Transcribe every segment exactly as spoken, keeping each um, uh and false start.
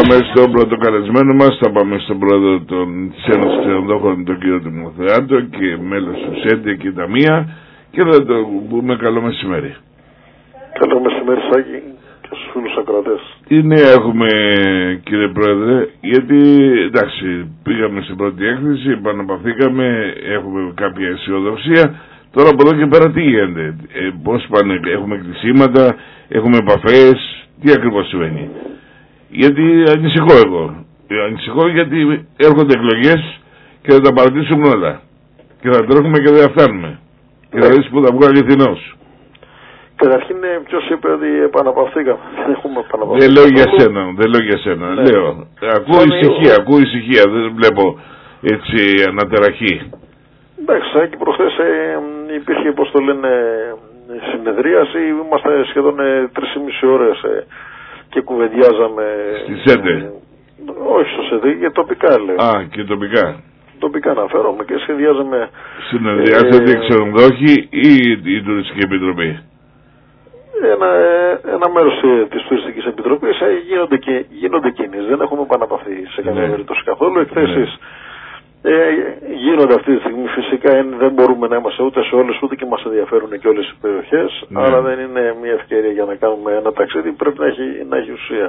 πάμε στον πρώτο καλεσμένο μας, θα πάμε στον πρόεδρο των, της Ένωσης Ξενοδόχων, τον κύριο Τιμοθεάτο και μέλος του ΣΕΝΤΕ και Ταμεία, και θα το πούμε καλό μεσημέρι. Καλό μεσημέρι Σάκη και στους φίλους ακροατές. Τι νέα έχουμε, κύριε πρόεδρε? Γιατί εντάξει, πήγαμε στην πρώτη έκθεση, επαναπαυθήκαμε, έχουμε κάποια αισιοδοξία. Τώρα από εδώ και πέρα τι γίνεται? Ε, πώς πάνε? Έχουμε κλεισίματα, έχουμε επαφές, τι ακριβώς συμβαίνει? Γιατί ανησυχώ εγώ. Ανησυχώ γιατί έρχονται εκλογές και θα τα παρατήσουμε όλα. Και θα τρέχουμε και δεν θα φτάνουμε. Και θα δεις που θα βγω αληθινός. Καταρχήν ποιος είπε ότι επαναπαυθήκαμε? Δεν έχουμε επαναπαυθεί. Δεν λέω για σένα, δεν λέω για σένα. Ναι. Λέω, ακούω ησυχία, ακούω ησυχία, δεν βλέπω έτσι ανατεραχή. Εντάξει, εκεί προχθές ε, υπήρχε, πώς το λένε, συνεδρίαση, είμαστε σχεδόν ε, τρεις και μισή ώρες ε, και κουβεντιάζαμε. Στη ΣΕΝΤΕ? Ε, όχι στο ΣΕΝΤΕ, και τοπικά λέω. Α, και τοπικά. Τοπικά αναφέρομαι και σχεδιάζαμε. Συνεδριάζεται ε, οι ξενοδόχοι ή η Τουριστική Επιτροπή? Ένα, ένα μέρος της Τουριστικής Επιτροπής ε, γίνονται, και, γίνονται κινήσεις. Δεν έχουμε επαναπαυθεί σε καμία περίπτωση καθόλου. Εκθέσεις ναι. ε, γίνονται αυτή τη στιγμή. Φυσικά δεν μπορούμε να είμαστε ούτε σε όλες, ούτε και μας ενδιαφέρουν και όλες οι περιοχές. Ναι. Άρα δεν είναι μια ευκαιρία για να κάνουμε ένα ταξίδι. Πρέπει να έχει, να έχει ουσία.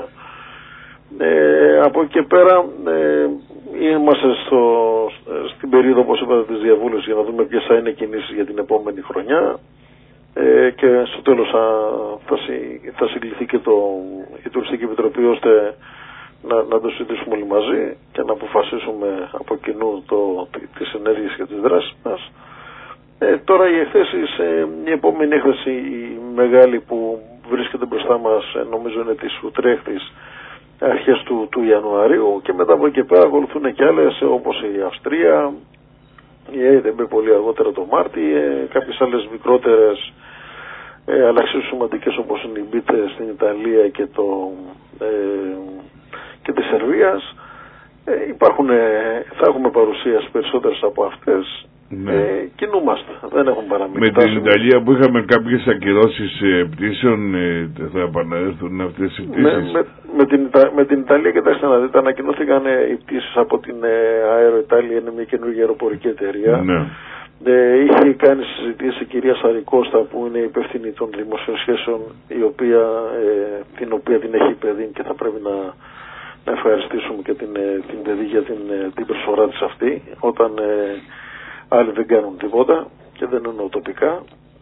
Ε, από εκεί και πέρα ε, είμαστε στο, στην περίοδο, όπως είπατε, της διαβούλευσης για να δούμε ποιες θα είναι κινήσεις για την επόμενη χρονιά. Ε, και στο τέλος θα, θα, συ, θα συγκληθεί και το, η Τουριστική Επιτροπή ώστε να, να το συζητήσουμε όλοι μαζί και να αποφασίσουμε από κοινού το, τις ενέργειες και τις δράσεις μας. Ε, τώρα οι εκθέσεις, ε, η επόμενη έκθεση η μεγάλη που βρίσκεται μπροστά μας ε, νομίζω είναι της Ουτρέχτης αρχές του, του Ιανουαρίου, και μετά από εκεί πέρα ακολουθούν και άλλες όπως η Αυστρία, η ΕΙΔΕΜΠ πολύ αργότερα το Μάρτι, ε, κάποιες άλλες μικρότερες ε, αλλά εξίσου σημαντικές όπως είναι η Μπίτ στην Ιταλία και, το, ε, και τη Σερβίας. Ε, υπάρχουν, ε, θα έχουμε παρουσίαση περισσότερες από αυτές. Ναι. Ε, κινούμαστε, δεν έχουν παραμείνει. Με την Ιταλία που είχαμε κάποιες ακυρώσεις ε, πτήσεων, ε, θα επανέλθουν αυτές οι πτήσεις? Με, με, με, την, με την Ιταλία, κοιτάξτε να δείτε, ανακοινώθηκαν ε, οι πτήσεις από την ε, Aero Italia, είναι μια καινούργια αεροπορική εταιρεία. Ναι. Ε, είχε κάνει συζητήσει η κυρία Σαρικώστα που είναι υπεύθυνη των δημοσίων σχέσεων, η οποία, ε, την οποία την έχει παιδί, και θα πρέπει να, να ευχαριστήσουμε και την, ε, την παιδί για την, ε, την προσφορά της αυτή, όταν ε, άλλοι δεν κάνουν τίποτα και δεν είναι τοπικά.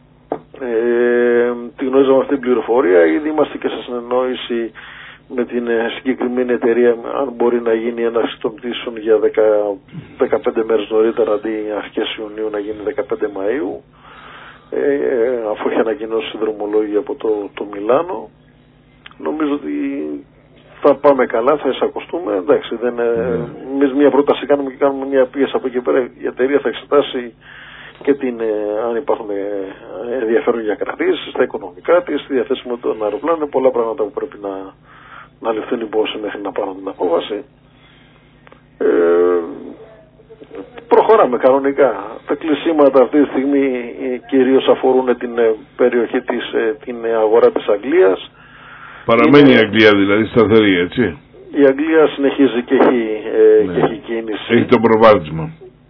Ε, τη γνωρίζαμε αυτή την πληροφορία, ήδη είμαστε και σε συνεννόηση με την συγκεκριμένη εταιρεία αν μπορεί να γίνει έναρξη των πτήσεων για δεκαπέντε μέρες νωρίτερα, αντί αρχές Ιουνίου να γίνει δεκαπέντε Μαΐου, ε, αφού έχει ανακοινώσει δρομολόγια από το, το Μιλάνο. Νομίζω ότι θα πάμε καλά, θα εισακωστούμε. Εντάξει, δεν, mm. εμείς μια πρόταση κάνουμε και κάνουμε μια πίεση από εκεί πέρα. Η εταιρεία θα εξετάσει και την, αν υπάρχουν ενδιαφέρον για κρατήσεις, τα οικονομικά της, τη διαθέσιμότητα των αεροπλάνων, πολλά πράγματα που πρέπει να, να ληφθούν υπόψη μέχρι να πάρουν την απόφαση. Ε, προχωράμε κανονικά. Τα κλεισίματα αυτή τη στιγμή κυρίως αφορούν την περιοχή της, την αγορά της Αγγλίας. Παραμένει είναι... η Αγγλία δηλαδή σταθερή, έτσι? Η Αγγλία συνεχίζει και έχει, ε, ναι. και έχει κίνηση. Έχει το προβάδισμα.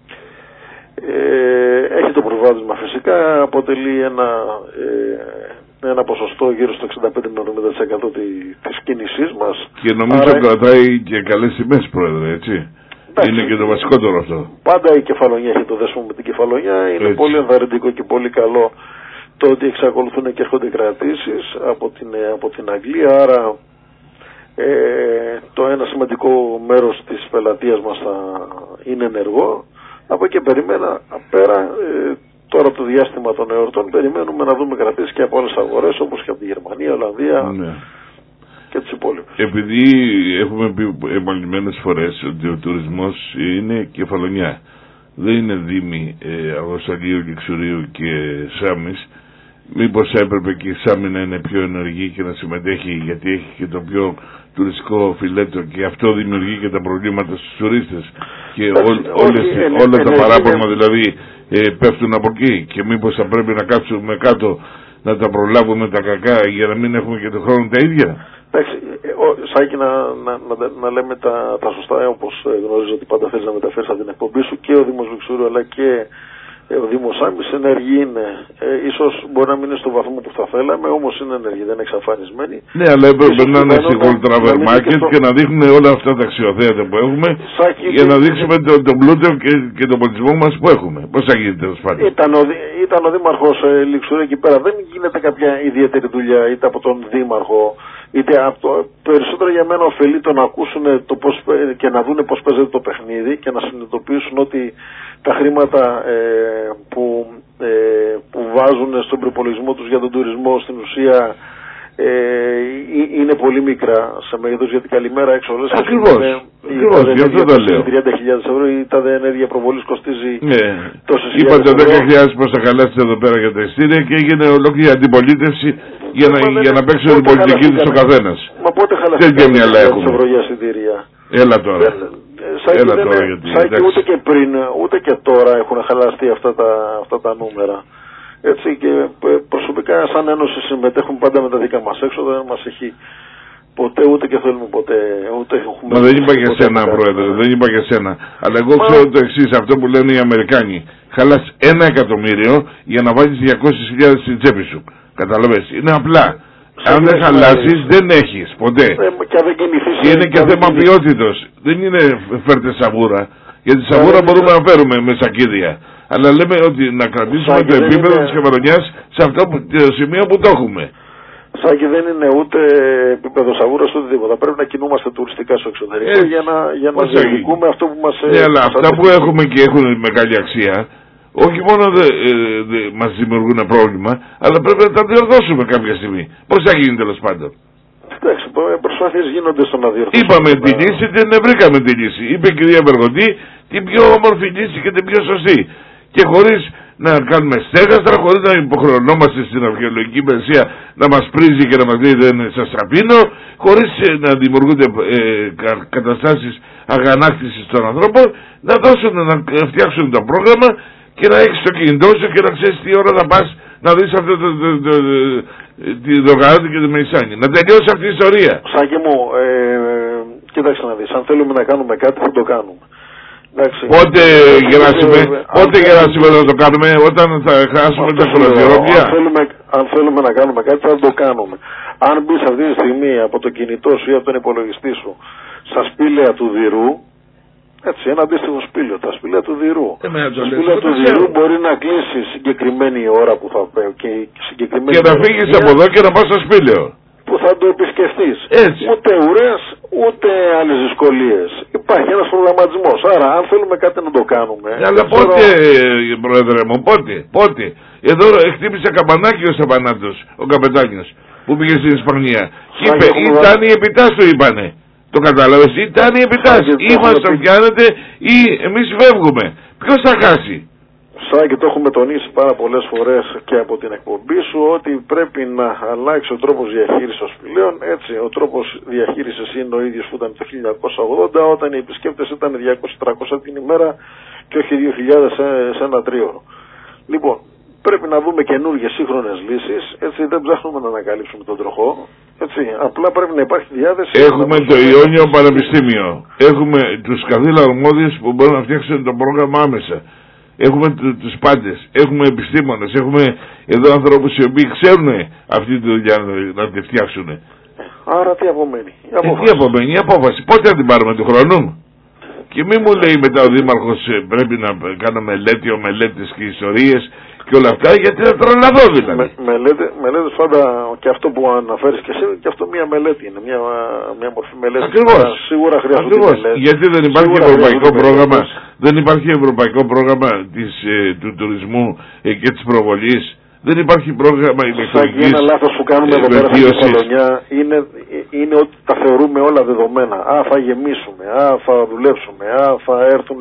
Ε, έχει το προβάδισμα φυσικά, αποτελεί ένα, ε, ένα ποσοστό γύρω στο εξήντα πέντε με εβδομήντα τοις εκατό της κίνησής μας. Και νομίζω άρα... κρατάει και καλές τιμές, πρόεδρε, έτσι? Εντάξει, είναι και το βασικότερο αυτό. Πάντα η Κεφαλονιά έχει το δέσμο με την Κεφαλονιά, είναι έτσι. Πολύ ενθαρρυντικό και πολύ καλό το ότι εξακολουθούν και έρχονται κρατήσεις από την, από την Αγγλία, άρα ε, το ένα σημαντικό μέρος της πελατείας μας θα είναι ενεργό. Από εκεί περιμένα πέρα, ε, τώρα το διάστημα των εορτών, περιμένουμε να δούμε κρατήσεις και από άλλες αγορές όπως και από τη Γερμανία, Ολλανδία, ναι. και τις υπόλοιπες. Επειδή έχουμε πει επανειλημμένες φορές ότι ο τουρισμός είναι Κεφαλονιά, δεν είναι Δήμοι ε, Αγοσταγίου και Ξουρίου και Σάμης, μήπως έπρεπε και η Σάμη να είναι πιο ενεργή και να συμμετέχει, γιατί έχει και το πιο τουριστικό φιλέτο και αυτό δημιουργεί και τα προβλήματα στους τουρίστες και ό, όλες, είναι, όλα είναι, τα παράπονα είναι, δηλαδή ε, πέφτουν από εκεί, και μήπως θα πρέπει να κάτσουμε κάτω να τα προλάβουμε τα κακά για να μην έχουμε και τον χρόνο τα ίδια. Εντάξει, Σάκη, να, να, να, να λέμε τα, τα σωστά, όπως γνωρίζω ότι πάντα θέλεις να μεταφέρεις από την εκπομπή σου, και ο Δήμος Βυξούρου αλλά και ο Δήμος Άμβης ενεργοί είναι. Ε, ίσως μπορεί να μην είναι στο βαθμό που θα θέλαμε, όμως είναι ενεργοί, δεν είναι εξαφανισμένοι. Ναι, αλλά έπρεπε να είναι σε Travel Market και να δείχνουν όλα αυτά τα αξιοθέατα που έχουμε, Σάκη, για να δείξουμε τον το πλούτο και, και τον πολιτισμό μας που έχουμε. Πώς θα γίνει τέλος πάντων. Ήταν ο, ήταν ο Δήμαρχος ε, Λιξουρού εκεί πέρα. Δεν γίνεται κάποια ιδιαίτερη δουλειά είτε από τον Δήμαρχο, είτε από το, περισσότερο για μένα ωφελεί το να ακούσουν το πώς, και να δούνε πώς παίζεται το παιχνίδι και να συνειδητοποιήσουν ότι τα χρήματα ε, που, ε, που βάζουν στον προπολογισμό τους για τον τουρισμό στην ουσία ε, είναι πολύ μικρά σε μέγεθος, γιατί καλημέρα έξω όλες. Ακριβώς, ακριβώς, γι' αυτό το λέω. τριάντα χιλιάδες ευρώ η τάδε ενέργεια προβολής κοστίζει ναι. τόσες χιλιάδες. Είπατε δέκα χιλιάδες πως θα χαλάσετε εδώ πέρα για τα ειστήρια και έγινε ολόκληρη αντιπολίτευση για να, για να παίξει την πολιτική του ο καθένας. Μα πότε χαλάσετε ευρώ για εισιτήρια. Έλα τώρα. Σάκη, Έλα τώρα είναι, γιατί, Σάκη ούτε και πριν, ούτε και τώρα έχουν χαλαστεί αυτά τα, αυτά τα νούμερα. Έτσι, και προσωπικά σαν Ένωση συμμετέχουμε πάντα με τα δικά μας έξοδα, δεν μας έχει ποτέ, ούτε και θέλουμε ποτέ, ούτε έχουμε... Μα δεν είπα για σένα, Πρόεδρε, δεν είπα για σένα. Αλλά εγώ Μα... ξέρω το εξής, αυτό που λένε οι Αμερικάνοι. Χαλάς ένα εκατομμύριο για να βάλεις διακόσιες χιλιάδες στην τσέπη σου. Καταλαβες, είναι απλά. Αν δεν χαλάσεις δεν έχεις ποτέ. Ε, και, και είναι και θέμα ποιότητος. Δεν είναι φέρτε σαβούρα. Γιατί σαβούρα ε, μπορούμε ε, να φέρουμε με σακίδια. Αλλά λέμε ότι να κρατήσουμε το επίπεδο είναι... της Κεφαλονιάς σε αυτό που, το σημείο που το έχουμε. Σάκη, δεν είναι ούτε επίπεδο σαβούρας ούτε τίποτα. Πρέπει να κινούμαστε τουριστικά στο εξωτερικό ε, για να, για να διεκδικούμε αυτό που μας... Ναι, αλλά αυτά που έχουμε και έχουν μεγάλη αξία, όχι μόνο δεν δε, μας δημιουργούν πρόβλημα, αλλά πρέπει να τα διορθώσουμε κάποια στιγμή. Πώς θα γίνει τέλος πάντων. Εντάξει, προσπάθειες γίνονται στο να διορθώσουμε. Είπαμε τη λύση, δεν βρήκαμε τη λύση. Είπε η κυρία Βεργοντή την πιο όμορφη λύση και την πιο σωστή. Και χωρίς να κάνουμε στέγαστρα, χωρίς να υποχρεωνόμαστε στην αρχαιολογική υπηρεσία να μας πρίζει και να μας λέει δεν σας τραπίνω, χωρίς να δημιουργούνται ε, καταστάσεις αγανάκτησης των ανθρώπων, να δώσουν, να φτιάξουν το πρόγραμμα και να έχεις το κινητό σου και να ξέρεις τι ώρα θα πας να δεις αυτό το, το, το, το, τη Δωγαράτη και τη Μελισσάνη. Να τελειώσει αυτή η ιστορία. Σάκη μου, ε, κοίταξε να δεις, αν θέλουμε να κάνουμε κάτι θα το κάνουμε. Εντάξει. Πότε Γεράσιμε, πότε Γεράσιμε θα το κάνουμε, όταν θα χάσουμε τα χρονοδιορόπια. Αν θέλουμε, αν θέλουμε να κάνουμε κάτι θα το κάνουμε. Αν μπεις αυτή τη στιγμή από το κινητό σου ή από τον υπολογιστή σου στα σπήλαια του Δηρού, έτσι, ένα αντίστοιχο σπήλαιο, τα σπήλαια του Δηρού. Ε, τα σπήλαια του Δηρού μπορεί να κλείσει συγκεκριμένη ώρα που θα πει και συγκεκριμένη. Και να φύγεις από εδώ και να πας στο σπήλαιο. Που θα το επισκεφτείς. Ούτε ουρές, ούτε άλλες δυσκολίες. Υπάρχει ένας προγραμματισμός. Άρα, αν θέλουμε κάτι να το κάνουμε. Αλλά πότε, ξέρω... Πρόεδρε μου, πότε, πότε. Εδώ χτύπησε καμπανάκι ο Στεφανάτος, ο καπετάνιος, που πήγε στην Ισπανία. Και είπε, ήταν η επιτάσσου, είπανε. Το κατάλαβες, ήταν η επιτάσσου. Ή μας το πιάνετε ή εμείς φεύγουμε. Ποιος θα χάσει. Σάκη, το έχουμε τονίσει πάρα πολλές φορές και από την εκπομπή σου ότι πρέπει να αλλάξει ο τρόπος διαχείρισης των σπηλαίων. Έτσι, ο τρόπος διαχείρισης είναι ο ίδιος που ήταν το χίλια εννιακόσια ογδόντα, όταν οι επισκέπτες ήταν διακόσια με τριακόσια την ημέρα και όχι δύο χιλιάδες σε, σε ένα τρίωρο. Λοιπόν, πρέπει να δούμε καινούργιες σύγχρονες λύσεις. Έτσι, δεν ψάχνουμε να ανακαλύψουμε τον τροχό. Έτσι, απλά πρέπει να υπάρχει διάθεση. Έχουμε το Ιόνιο Πανεπιστήμιο. Έχουμε τους καθήλα αρμόδιους που μπορούν να φτιάξουν το πρόγραμμα άμεσα. Έχουμε τους πάντες, έχουμε επιστήμονες, έχουμε εδώ ανθρώπους οι οποίοι ξέρουν αυτή τη δουλειά να τη φτιάξουν. Άρα τι απομένει. Η απόφαση. Ε, τι απομένει, η απόφαση. Πότε θα την πάρουμε του χρόνου. Και μη μου λέει μετά ο Δήμαρχος πρέπει να κάνω μελέτη, μελέτες και ιστορίες και όλα αυτά, γιατί θα τρελαθώ δηλαδή. Με, μελέτε, μελέτες πάντα, και αυτό που αναφέρεις και εσύ, και αυτό μια μελέτη είναι, μια, μια μορφή μελέτη. Ακριβώς. Σίγουρα χρειάζεται μελέτη. Γιατί δεν υπάρχει σίγουρα ευρωπαϊκό πρόγραμμα, δεν υπάρχει ευρωπαϊκό πρόγραμμα της, ε, του τουρισμού ε, και της προβολής. Δεν υπάρχει πρόγραμμα ηλεκτρονικής. Ένα λάθος που κάνουμε εδώ πέρα στην Κεφαλονιά είναι, είναι ότι τα θεωρούμε όλα δεδομένα. Α, θα γεμίσουμε, α, θα δουλέψουμε, α, θα έρθουν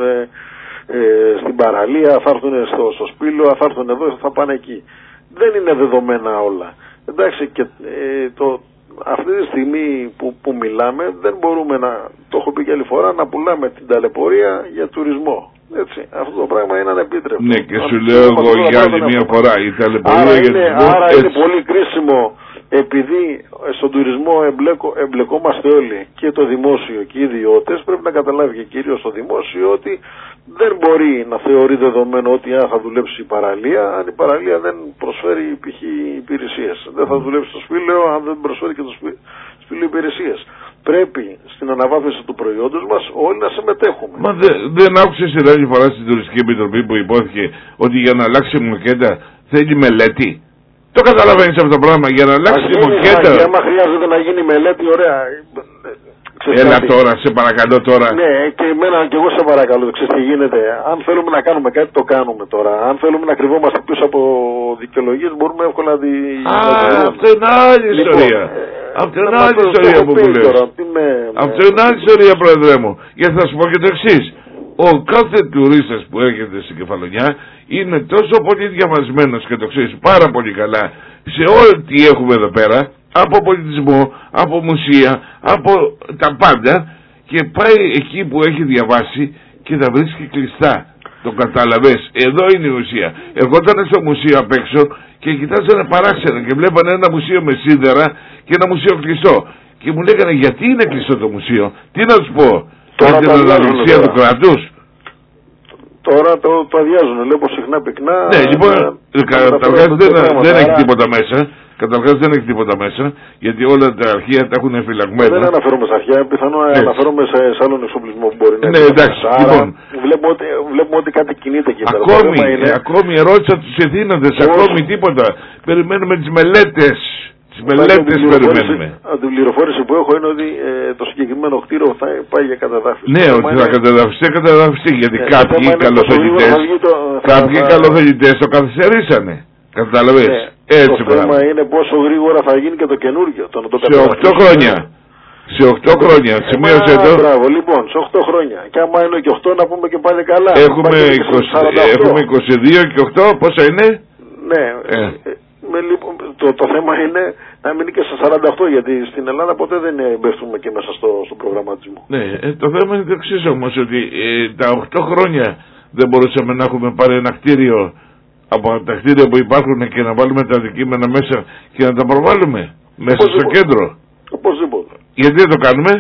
ε, στην παραλία, θα έρθουν στο, στο σπήλαιο, θα έρθουν εδώ, θα πάνε εκεί. Δεν είναι δεδομένα όλα. Εντάξει, και ε, το, αυτή τη στιγμή που, που μιλάμε δεν μπορούμε να, το έχω πει και άλλη φορά, να πουλάμε την ταλαιπωρία για τουρισμό. Έτσι, αυτό το πράγμα είναι ανεπίτρεπτο. Ναι, και σου λέω εγώ για άλλη μια φορά η ταλαιπωρία για είναι, τουρισμό. Άρα έτσι. Είναι πολύ κρίσιμο επειδή στον τουρισμό εμπλεκο, εμπλεκόμαστε όλοι, και το δημόσιο και οι ιδιώτες, πρέπει να καταλάβει και κυρίως το δημόσιο ότι δεν μπορεί να θεωρεί δεδομένο ότι αν θα δουλέψει η παραλία, αν η παραλία δεν προσφέρει π.χ. υπηρεσίες. Δεν θα δουλέψει το σπήλαιο αν δεν προσφέρει και το σπήλαιο υπηρεσίες. Πρέπει στην αναβάθμιση του προϊόντος μας όλοι να συμμετέχουμε. Μα δε, δεν άκουσες την άλλη φορά στην Τουριστική Επιτροπή που υπόθηκε ότι για να αλλάξει η μοκέτα θέλει μελέτη? Το καταλαβαίνεις αυτό το πράγμα? Για να αλλάξει η μοκέτα. Άμα χρειάζεται να γίνει μελέτη, ωραία. Έλα τώρα, σε παρακαλώ τώρα. Ναι, και εμένα και εγώ σε παρακαλώ, ξέρεις τι γίνεται. Αν θέλουμε να κάνουμε κάτι, το κάνουμε τώρα. Αν θέλουμε να κρυβόμαστε πίσω από δικαιολογίες, μπορούμε εύκολα να τη. Α, αυτό είναι άλλη ιστορία. Αυτό είναι άλλη ιστορία που μου λες. Αυτό είναι άλλη ιστορία, πρόεδρε μου. Γιατί θα σου πω και το εξής. Ο κάθε τουρίστας που έρχεται στην Κεφαλονιά είναι τόσο πολύ διαβασμένος, και το ξέρεις πάρα πολύ καλά, σε ό,τι έχουμε εδώ πέρα, από πολιτισμό, από μουσεία, από τα πάντα, και πάει εκεί που έχει διαβάσει και τα βρίσκει κλειστά. Το κατάλαβες? Εδώ είναι η ουσία. Εγώ ήταν στο μουσείο απ' έξω και κοιτάζανε παράξενα και βλέπανε ένα μουσείο με σίδερα και ένα μουσείο κλειστό. Και μου λέγανε γιατί είναι κλειστό το μουσείο? Τι να τους πω? Τώρα την αναλυσία του κράτους. Τώρα το, το αδειάζουν, λέω συχνά πυκνά. Ναι, λοιπόν, καταρχάς δεν, δεν έχει τίποτα μέσα. Καταρχάς δεν έχει τίποτα μέσα, γιατί όλα τα αρχεία τα έχουν φυλαγμένα. Δεν αναφέρομαι στα αρχεία, πιθανόν αναφέρομαι σε, σε άλλον εξοπλισμό που μπορεί να είναι. Ναι, εντάξει, λοιπόν. Βλέπουμε ότι, βλέπουμε ότι κάτι κινείται εκεί πέρα. Ακόμη, είναι... ακόμη ερώτησα τους εθήνοντες, ακόμη τίποτα. Περιμένουμε τις μελέτες. Τις μελέτες περιμένουμε. Την πληροφόρηση που έχω είναι ότι ε, το συγκεκριμένο κτίριο θα πάει για καταδάφιση. Ναι, ότι θα καταδαφιστεί, καταδαφιστεί, γιατί ε, κάποιοι καλοθελητές, κάποιοι καλοθελητές το καθυστερήσανε. Κατάλαβες? Ναι. Έτσι το πράγμα είναι πόσο γρήγορα θα γίνει και το καινούργιο. Το, το σε οκτώ χρόνια. Σε οκτώ χρόνια. Σημείωσε εδώ. Μπράβο, λοιπόν, σε οκτώ χρόνια. Και άμα είναι και οκτώ να πούμε και πάλι καλά. Έχουμε, είκοσι, έχουμε είκοσι δύο και οκτώ, πόσα είναι? Ναι. Ε. Με, λοιπόν, το, το θέμα είναι να μείνει και στα σαράντα οκτώ, γιατί στην Ελλάδα ποτέ δεν μπέφτουμε και μέσα στο, στο προγραμματισμό. Ναι, ε, το θέμα είναι το εξής όμως, ότι ε, τα οκτώ χρόνια δεν μπορούσαμε να έχουμε πάρει ένα κτίριο από τα κτίρια που υπάρχουν και να βάλουμε τα αντικείμενα μέσα και να τα προβάλλουμε μέσα οπωσδήποτε στο κέντρο. Οπωσδήποτε. Γιατί δεν το κάνουμε?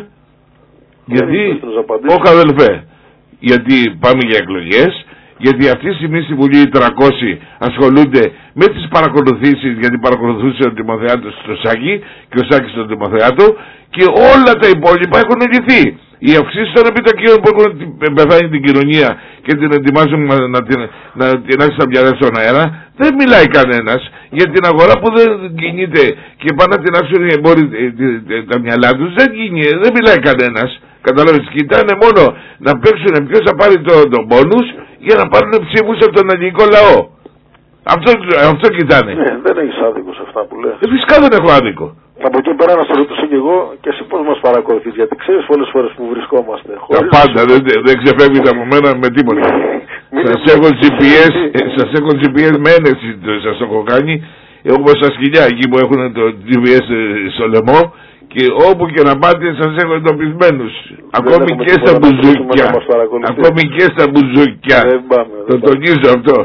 Δεν γιατί, όχι αδελφέ, γιατί πάμε για εκλογές, γιατί αυτή τη στιγμή στη Βουλή οι τριακόσιοι ασχολούνται με τις παρακολουθήσεις, γιατί παρακολουθούσε ο Τιμοθεάτος στο Σάκη και ο Σάκης στον Τιμοθεάτο, και όλα τα υπόλοιπα έχουν λυθεί. Οι αυξήσεις των επιτοκίων που έχουν πεθάνει την κοινωνία και την ετοιμάζουν να, να την να τεινάξει τα μυαλά στον αέρα, δεν μιλάει κανένας για την αγορά που δεν κινείται και πάνε να τεινάξουν οι εμπόροι τα μυαλά τους. Δεν κινείται, δεν μιλάει κανένας. Καταλάβεις, κοιτάνε μόνο να παίξουν ποιος θα πάρει τον το πόνους για να πάρουν ψήφους από τον ελληνικό λαό. Αυτό, αυτό κοιτάνε. Ναι, δεν έχεις άδικο σε αυτά που λες. Ε, φυσικά δεν έχω άδικο. Από εκεί πέρα να σε ρωτήσω και εγώ, και εσύ πώς μας παρακολουθείς, γιατί ξέρεις πολλές φορές που βρισκόμαστε. Τα πάντα, δεν, δεν ξεφεύγεις από μένα με τίποτα. Σας έχω τζι πι ες, σας έχω τζι πι ες με ένεση, σας έχω κάνει, όπως στα σκυλιά εκεί που έχουν το τζι πι ες στο λαιμό, και όπου και να πάτε σας έχω εντοπισμένους. Ακόμη και στα μπουζούκια. Ακόμη και στα μπουζούκια. Το τονίζω αυτό.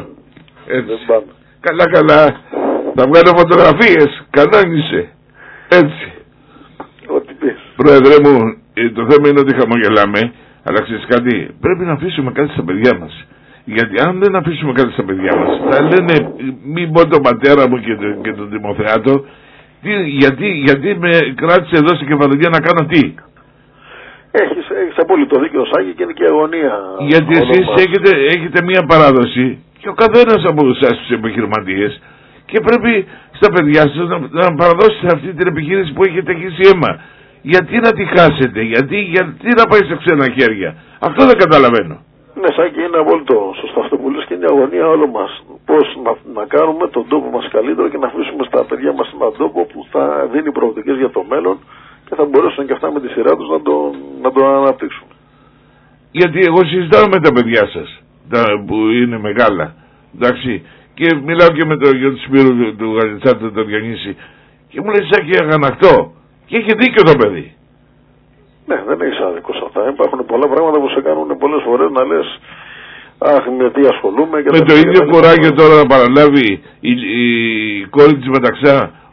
Καλά καλά. Θα βγάλω φωτογραφίες. Κανόνισε. Έτσι. Ό,τι πεις. Πρόεδρε μου, το θέμα είναι ότι χαμογελάμε, αλλά ξέρεις κάτι, πρέπει να αφήσουμε κάτι στα παιδιά μας. Γιατί αν δεν αφήσουμε κάτι στα παιδιά μας, θα λένε μην πω τον πατέρα μου και, το, και τον Τιμοθεάτο, τι, γιατί, γιατί με κράτησε εδώ στην Κεφαλονιά να κάνω τι. Έχεις, έχεις απόλυτο δίκιο, Σάκη, και είναι και αγωνία. Γιατί εσείς έχετε, έχετε μία παράδοση και ο καθένας από εσάς τους επιχειρηματίες, και πρέπει στα παιδιά σας να, να παραδώσετε αυτή την επιχείρηση που έχετε αρχίσει αίμα. Γιατί να τη χάσετε, γιατί, γιατί να πάει σε ξένα χέρια. Αυτό δεν καταλαβαίνω. Ναι, Σάκη, είναι απόλυτο σωστό αυτό που λες, και είναι η αγωνία όλων μας. Πώς να, να κάνουμε τον τόπο μας καλύτερο και να αφήσουμε στα παιδιά μας έναν τόπο που θα δίνει προοπτικές για το μέλλον και θα μπορέσουν και αυτά με τη σειρά τους να τον να το αναπτύξουν. Γιατί εγώ συζητάω με τα παιδιά σας, τα, που είναι μεγάλα, εντάξει, και μιλάω και με τον γιο του Σπύρου του, του Γαλιτσάτου, τον Διονύση, και μου λέει Σάκη, αγανακτώ, και έχει δίκιο το παιδί. Ναι, δεν έχεις άδικο σε αυτά. Υπάρχουν πολλά πράγματα που σε κάνουν πολλές φορές να λες αχ, με τι ασχολούμαι. Και με το ίδιο κουράγιο τώρα να παραλάβει η, η κόρη της Μεταξά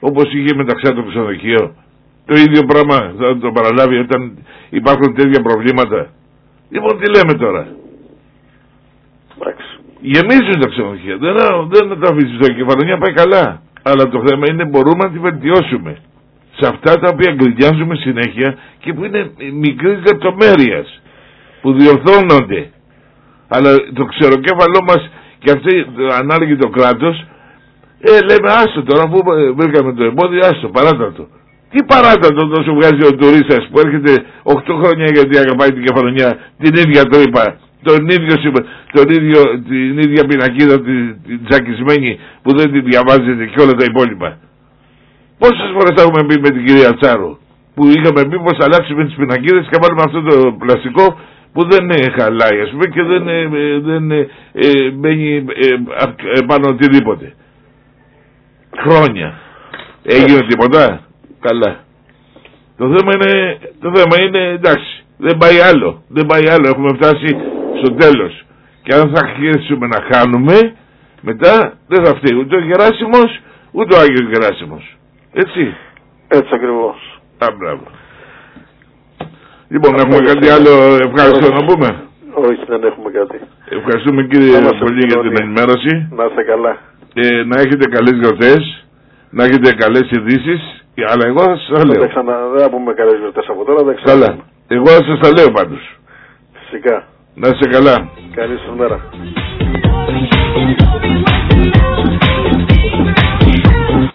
όπως είχε μεταξύ το ξενοδοχείο. Το ίδιο πράγμα θα το παραλάβει όταν υπάρχουν τέτοια προβλήματα. Λοιπόν, τι λέμε τώρα. Εντάξει. Γεμίζουν τα ξενοδοχεία. Δεν, δεν το αφήσεις το Κεφαλονιά, πάει καλά. Αλλά το θέμα είναι μπορούμε να τη βελτιώσουμε. Σε αυτά τα οποία γκρινιάζουμε συνέχεια και που είναι μικρής λεπτομέρειας, που διορθώνονται. Αλλά το ξεροκέφαλό μας και αυτή ανάλογη το κράτος, ε, λέμε άστο τώρα, αφού βρήκαμε το εμπόδιο, άστο, παράτατο. Τι παράτατο τόσο βγάζει ο τουρίστας που έρχεται οκτώ χρόνια γιατί αγαπάει την Κεφαλονιά, την ίδια τρύπα, τον ίδιο, τον ίδιο, την ίδια πινακίδα, την, την τσακισμένη που δεν τη διαβάζετε και όλα τα υπόλοιπα. Πόσες φορές θα έχουμε πει με την κυρία Τσάρου που είχαμε πει πως αλλάξουμε τις πινακίδες και βάλουμε αυτό το πλαστικό που δεν χαλάει, ας πούμε, και δεν, δεν ε, μπαίνει ε, πάνω οτιδήποτε. Χρόνια. Έγινε τίποτα. Καλά. Το θέμα είναι, το θέμα είναι εντάξει, δεν πάει άλλο. Δεν πάει άλλο. Έχουμε φτάσει στο τέλος. Και αν θα αρχίσουμε να χάνουμε, μετά δεν θα φταίει ούτε ο Γεράσιμος, ούτε ο Άγιος Γεράσιμος. Έτσι. Έτσι ακριβώς. Α, μπράβο. Λοιπόν, έχουμε κάτι άλλο ευχαριστώ να πούμε. Όχι, δεν έχουμε κάτι. Ευχαριστούμε κύριε πολύ για την ενημέρωση. Να είστε καλά. Ε, να έχετε καλές γιορτές, να έχετε καλές ειδήσεις, αλλά εγώ θα σας τα λέω. Δεν θα πούμε καλές γιορτές από τώρα, δεν καλά. Εγώ θα σας τα λέω πάντως. Φυσικά. Να είστε καλά. Καλή σας μέρα.